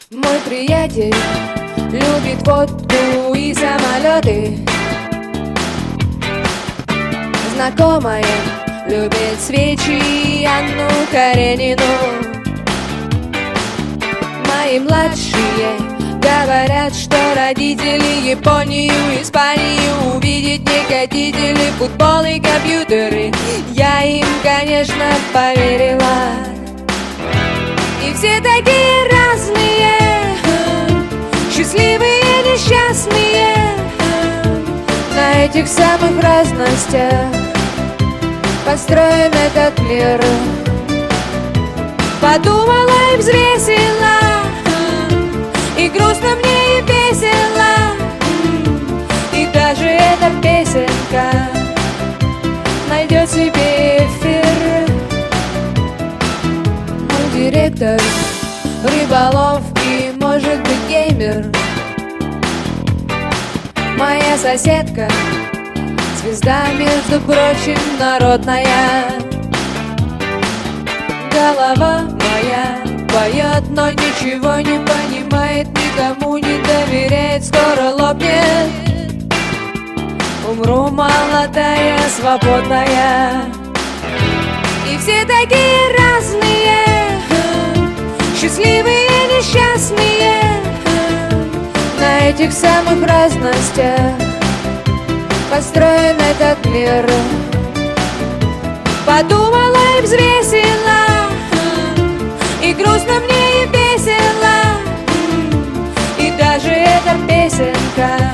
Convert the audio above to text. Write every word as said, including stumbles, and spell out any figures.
Мой приятель любит водку и самолеты. Знакомая любит свечи и Анну Каренину. Мои младшие говорят, что родители Японию, Испанию увидеть не хотите ли, футбол и компьютеры. Я им, конечно, поверила. И все такие разные, счастливые, несчастные, на этих самых разностях построен этот мир. Подумала и взвесила, и грустно мне, и весело, и даже эта песенка найдет себе эфир. Мой директор рыболов и, может быть, геймер. Моя соседка звезда, между прочим, народная. Голова моя поет, но ничего не понимает, никому не доверяет, скоро лопнет. Умру молодая, свободная. И все такие разные, счастливые, несчастные, на этих самых разностях построен этот мир. Подумала и взвесила, и грустно мне, и весело, и даже эта песенка